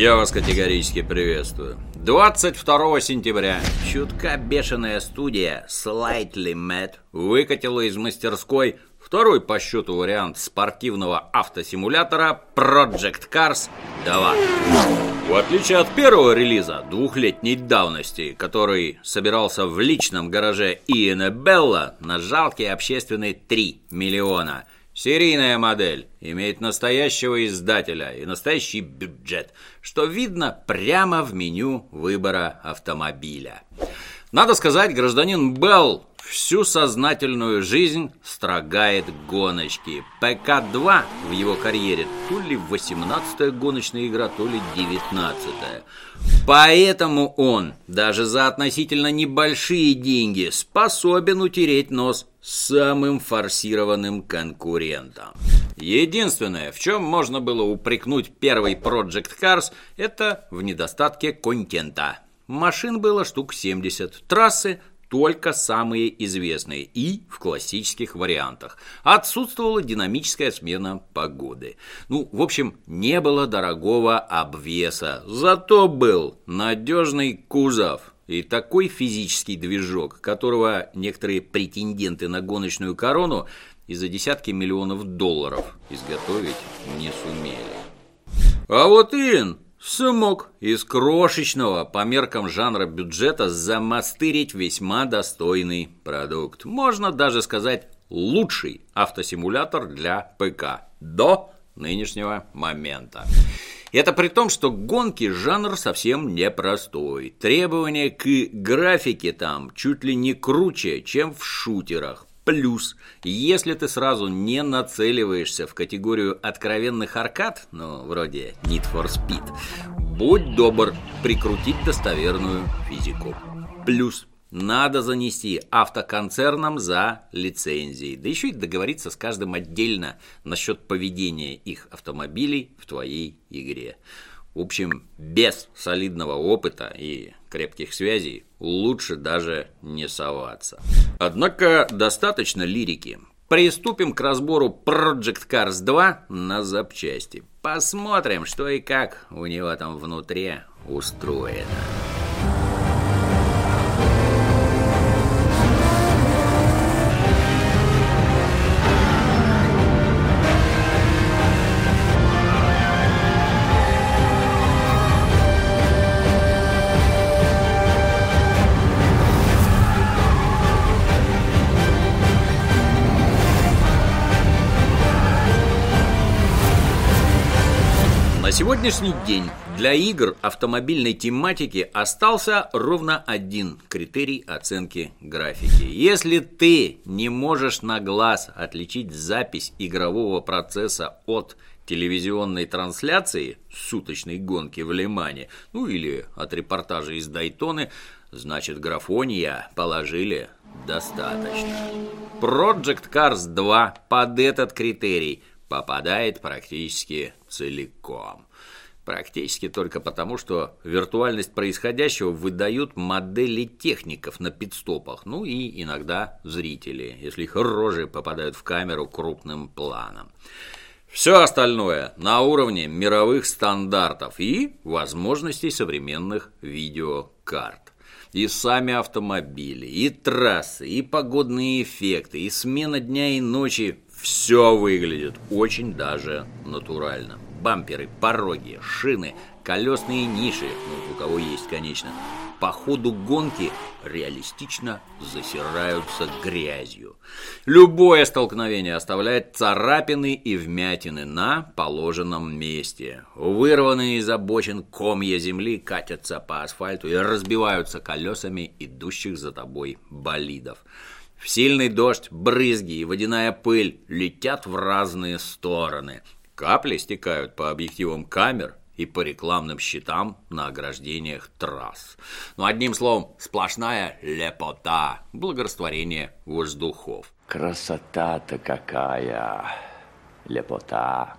Я вас категорически приветствую. 22 сентября чутка бешеная студия Slightly Mad выкатила из мастерской второй по счету вариант спортивного автосимулятора Project Cars 2. В отличие от первого релиза двухлетней давности, который собирался в личном гараже Иэна Белла на жалкие общественные 3 миллиона, серийная модель имеет настоящего издателя и настоящий бюджет, что видно прямо в меню выбора автомобиля. Надо сказать, гражданин Белл всю сознательную жизнь строгает гоночки. ПК-2 в его карьере то ли 18-я гоночная игра, то ли 19-я. Поэтому он даже за относительно небольшие деньги способен утереть нос самым форсированным конкурентам. Единственное, в чем можно было упрекнуть первый Project Cars, это в недостатке контента. Машин было штук 70, трассы только самые известные и в классических вариантах. Отсутствовала динамическая смена погоды. В общем, не было дорогого обвеса, зато был надежный кузов и такой физический движок, которого некоторые претенденты на гоночную корону и за десятки миллионов долларов изготовить не сумели. А вот Иэн смог из крошечного по меркам жанра бюджета замастырить весьма достойный продукт. Можно даже сказать, лучший автосимулятор для ПК до нынешнего момента. Это при том, что гонки жанр совсем непростой. Требования к графике там чуть ли не круче, чем в шутерах. Плюс, если ты сразу не нацеливаешься в категорию откровенных аркад, вроде Need for Speed, будь добр прикрутить достоверную физику. Плюс, надо занести автоконцернам за лицензией, да еще и договориться с каждым отдельно насчет поведения их автомобилей в твоей игре. В общем, без солидного опыта и крепких связей лучше даже не соваться. Однако достаточно лирики. Приступим к разбору Project Cars 2 на запчасти. Посмотрим, что и как у него там внутри устроено. На сегодняшний день для игр автомобильной тематики остался ровно один критерий оценки графики. Если ты не можешь на глаз отличить запись игрового процесса от телевизионной трансляции суточной гонки в Лимане, или от репортажа из Дайтоны, значит, графония положили достаточно. Project Cars 2 под этот критерий попадает практически целиком. Практически только потому, что виртуальность происходящего выдают модели техников на пит-стопах, и иногда зрители, если их рожи попадают в камеру крупным планом. Все остальное на уровне мировых стандартов и возможностей современных видеокарт. И сами автомобили, и трассы, и погодные эффекты, и смена дня и ночи – все выглядит очень даже натурально. Бамперы, пороги, шины, колесные ниши, у кого есть, конечно, по ходу гонки реалистично засираются грязью. Любое столкновение оставляет царапины и вмятины на положенном месте. Вырванные из обочин комья земли катятся по асфальту и разбиваются колесами идущих за тобой болидов. В сильный дождь брызги и водяная пыль летят в разные стороны. Капли стекают по объективам камер и по рекламным щитам на ограждениях трасс. Одним словом, сплошная лепота, благорастворение воздухов. Красота-то какая, лепота.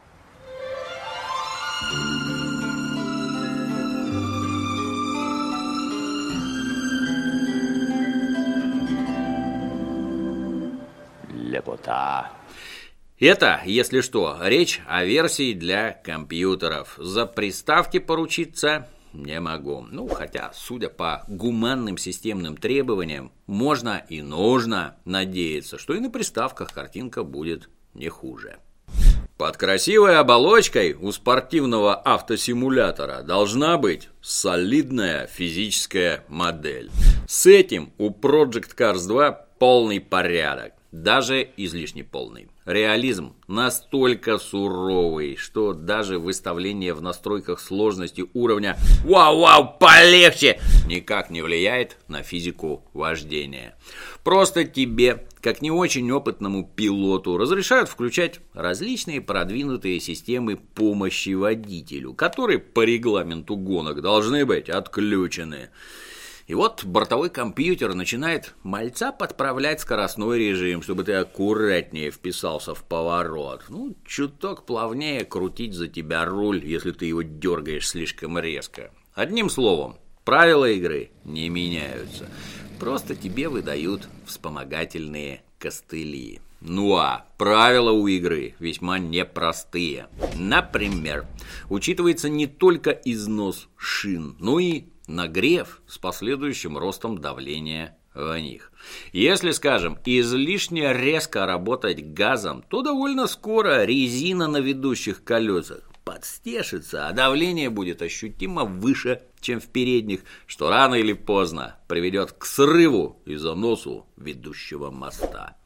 лепота. Это, если что, речь о версии для компьютеров. За приставки поручиться не могу. Хотя, судя по гуманным системным требованиям, можно и нужно надеяться, что и на приставках картинка будет не хуже. Под красивой оболочкой у спортивного автосимулятора должна быть солидная физическая модель. С этим у Project Cars 2 полный порядок. Даже излишне полный. Реализм настолько суровый, что даже выставление в настройках сложности уровня «Вау-вау, полегче!» никак не влияет на физику вождения. Просто тебе, как не очень опытному пилоту, разрешают включать различные продвинутые системы помощи водителю, которые по регламенту гонок должны быть отключены. И вот бортовой компьютер начинает мальца подправлять скоростной режим, чтобы ты аккуратнее вписался в поворот. Чуток плавнее крутить за тебя руль, если ты его дергаешь слишком резко. Одним словом, правила игры не меняются. Просто тебе выдают вспомогательные костыли. А правила у игры весьма непростые. Например, учитывается не только износ шин, но и нагрев с последующим ростом давления в них. Если, скажем, излишне резко работать газом, то довольно скоро резина на ведущих колесах подстешится, а давление будет ощутимо выше, чем в передних, что рано или поздно приведет к срыву и заносу ведущего моста.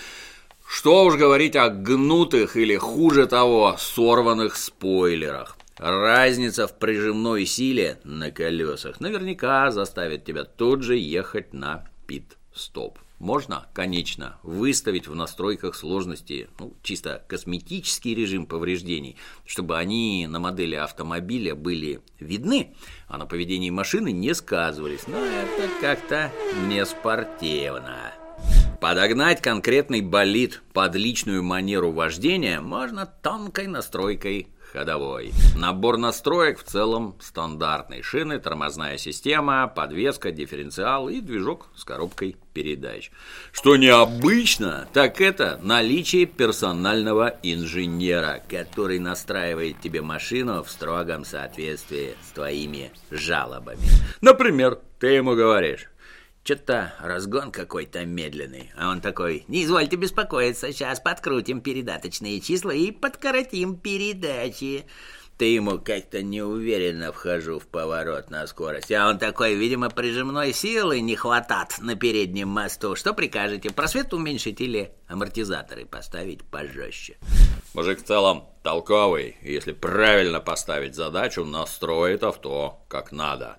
Что уж говорить о гнутых или, хуже того, сорванных спойлерах. Разница в прижимной силе на колесах наверняка заставит тебя тут же ехать на пит-стоп. Можно, конечно, выставить в настройках сложности чисто косметический режим повреждений, чтобы они на модели автомобиля были видны, а на поведении машины не сказывались. Но это как-то не спортивно. Подогнать конкретный болид под личную манеру вождения можно тонкой настройкой ходовой. Набор настроек в целом стандартный. Шины, тормозная система, подвеска, дифференциал и движок с коробкой передач. Что необычно, так это наличие персонального инженера, который настраивает тебе машину в строгом соответствии с твоими жалобами. Например, ты ему говоришь: «Что-то разгон какой-то медленный». А он такой: «Не извольте беспокоиться, сейчас подкрутим передаточные числа и подкоротим передачи». Ты ему: «Как-то неуверенно вхожу в поворот на скорость». А он такой: «Видимо, прижимной силы не хватает на переднем мосту. Что прикажете, просвет уменьшить или амортизаторы поставить пожестче?» Мужик в целом толковый, если правильно поставить задачу, настроит авто как надо.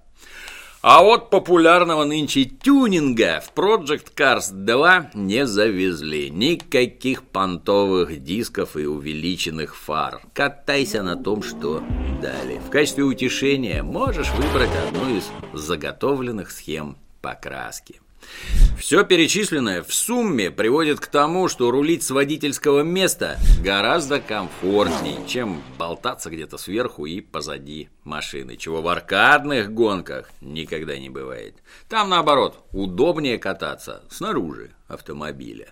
А вот популярного нынче тюнинга в Project Cars 2 не завезли. Никаких понтовых дисков и увеличенных фар. Катайся на том, что дали. В качестве утешения можешь выбрать одну из заготовленных схем покраски. Все перечисленное в сумме приводит к тому, что рулить с водительского места гораздо комфортнее, чем болтаться где-то сверху и позади машины, чего в аркадных гонках никогда не бывает. Там, наоборот, удобнее кататься снаружи автомобиля.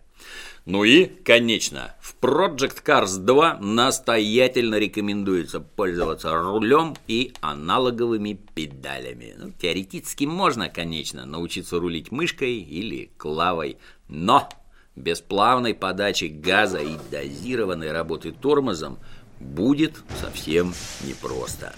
И, конечно, в Project Cars 2 настоятельно рекомендуется пользоваться рулем и аналоговыми педалями. Теоретически можно, конечно, научиться рулить мышкой или клавой, но без плавной подачи газа и дозированной работы тормозом будет совсем непросто.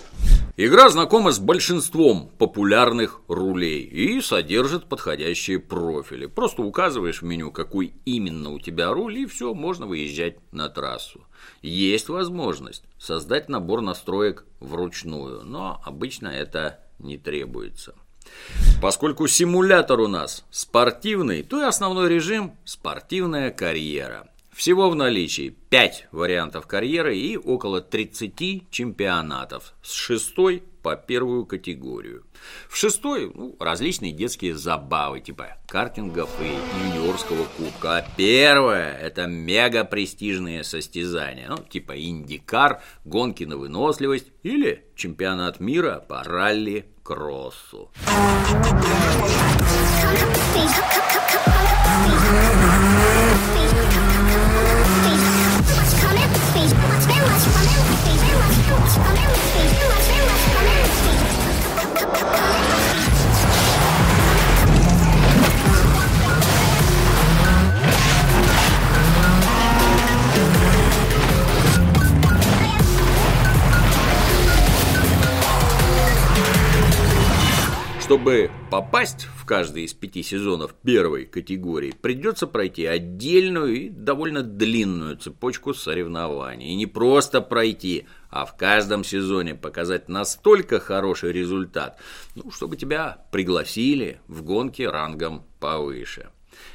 Игра знакома с большинством популярных рулей и содержит подходящие профили. Просто указываешь в меню, какой именно у тебя руль, и все, можно выезжать на трассу. Есть возможность создать набор настроек вручную, но обычно это не требуется. Поскольку симулятор у нас спортивный, то и основной режим – спортивная карьера. Всего в наличии 5 вариантов карьеры и около 30 чемпионатов с 6 по 1 категорию. В 6 различные детские забавы типа картингов и юниорского кубка. А 1 это мега престижные состязания, типа IndyCar, гонки на выносливость или чемпионат мира по ралли-кроссу. Чтобы попасть в каждый из 5 сезонов первой категории, придется пройти отдельную и довольно длинную цепочку соревнований. И не просто пройти, а в каждом сезоне показать настолько хороший результат, чтобы тебя пригласили в гонки рангом повыше.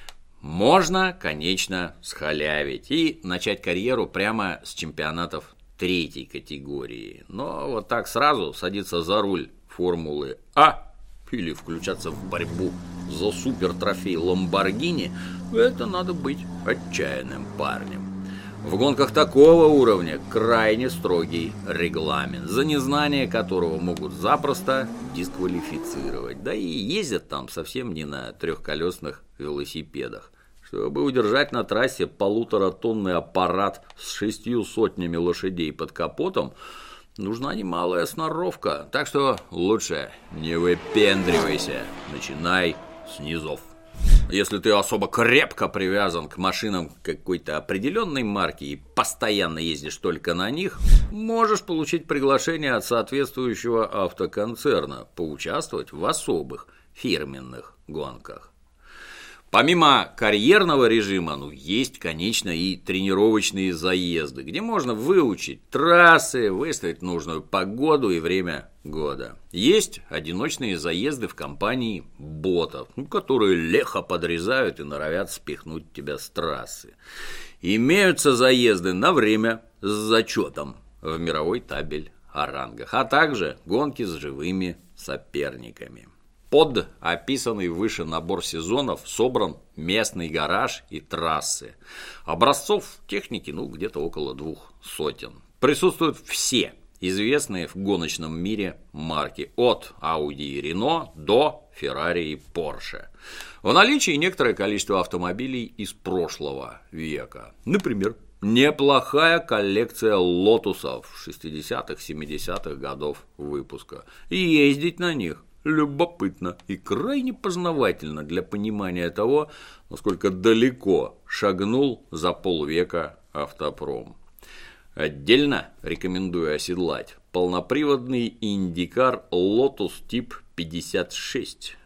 Можно, конечно, схалявить и начать карьеру прямо с чемпионатов третьей категории. Но вот так сразу садиться за руль Формулы А или включаться в борьбу за супертрофей Ламборгини, это надо быть отчаянным парнем. В гонках такого уровня крайне строгий регламент, за незнание которого могут запросто дисквалифицировать. Да и ездят там совсем не на трехколесных велосипедах. Чтобы удержать на трассе 1,5-тонный аппарат с 6 сотнями лошадей под капотом, нужна немалая сноровка. Так что лучше не выпендривайся, начинай с низов. Если ты особо крепко привязан к машинам какой-то определенной марки и постоянно ездишь только на них, можешь получить приглашение от соответствующего автоконцерна поучаствовать в особых фирменных гонках. Помимо карьерного режима, есть, конечно, и тренировочные заезды, где можно выучить трассы, выставить нужную погоду и время года. Есть одиночные заезды в компании ботов, которые лихо подрезают и норовят спихнуть тебя с трассы. Имеются заезды на время с зачетом в мировой табель о рангах, а также гонки с живыми соперниками. Под описанный выше набор сезонов собран местный гараж и трассы. Образцов техники где-то около 200. Присутствуют все известные в гоночном мире марки, от Audi и Renault до Ferrari и Porsche. В наличии некоторое количество автомобилей из прошлого века. Например, неплохая коллекция лотусов 60-х, 70-х годов выпуска. И ездить на них любопытно и крайне познавательно для понимания того, насколько далеко шагнул за полвека автопром. Отдельно рекомендую оседлать полноприводный индикар Lotus Type 56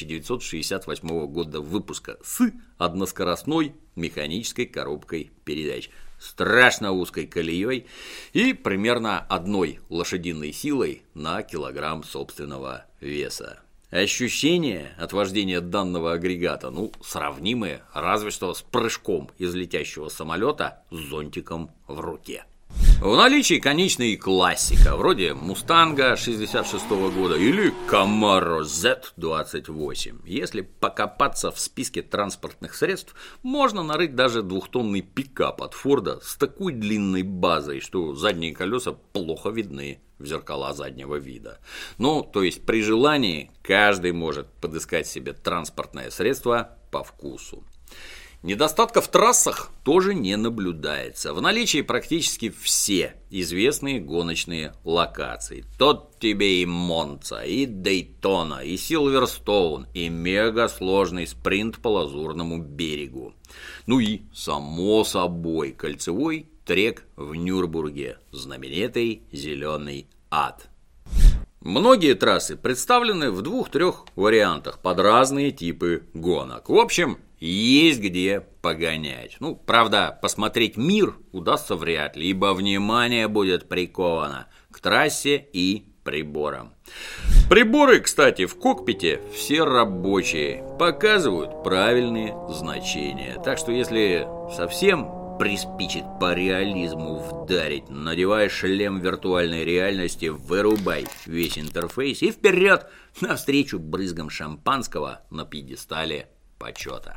1968 года выпуска с односкоростной механической коробкой передач, страшно узкой колеей и примерно 1 лошадиной силой на килограмм собственного веса. Ощущения от вождения данного агрегата, сравнимые разве что с прыжком из летящего самолета с зонтиком в руке. В наличии, конечно, и классика, вроде Мустанга 66 года или Camaro Z28. Если покопаться в списке транспортных средств, можно нарыть даже 2-тонный пикап от Форда с такой длинной базой, что задние колеса плохо видны в зеркала заднего вида. То есть при желании каждый может подыскать себе транспортное средство по вкусу. Недостатков в трассах тоже не наблюдается. В наличии практически все известные гоночные локации. Тут тебе и Монца, и Дейтона, и Силверстоун, и мега-сложный спринт по Лазурному берегу. И, само собой, кольцевой трек в Нюрнберге, знаменитый Зеленый ад. Многие трассы представлены в 2-3 вариантах под разные типы гонок. В общем, есть где погонять. Правда, посмотреть мир удастся вряд ли, ибо внимание будет приковано к трассе и приборам. Приборы, кстати, в кокпите все рабочие, показывают правильные значения. Так что если совсем приспичит по реализму вдарить, надевай шлем виртуальной реальности, вырубай весь интерфейс и вперед навстречу брызгам шампанского на пьедестале почета.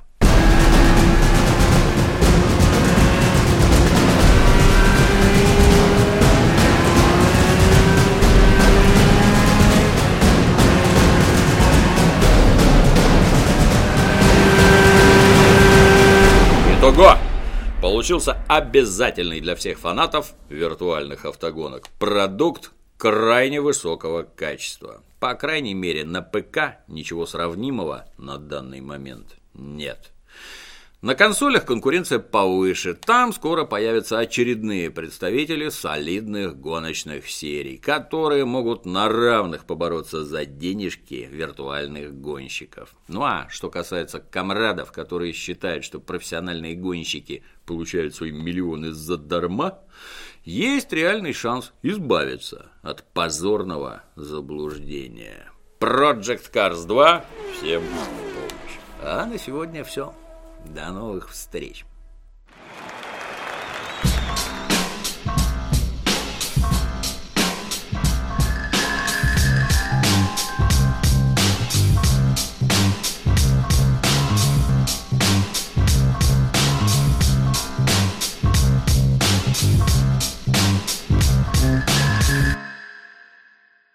Итого! Получился обязательный для всех фанатов виртуальных автогонок продукт крайне высокого качества. По крайней мере, на ПК ничего сравнимого на данный момент нет. На консолях конкуренция повыше. Там скоро появятся очередные представители солидных гоночных серий, которые могут на равных побороться за денежки виртуальных гонщиков. Ну а что касается комрадов, которые считают, что профессиональные гонщики получают свои миллионы задарма, есть реальный шанс избавиться от позорного заблуждения. Project Cars 2 всем в помощь. А на сегодня все. До новых встреч.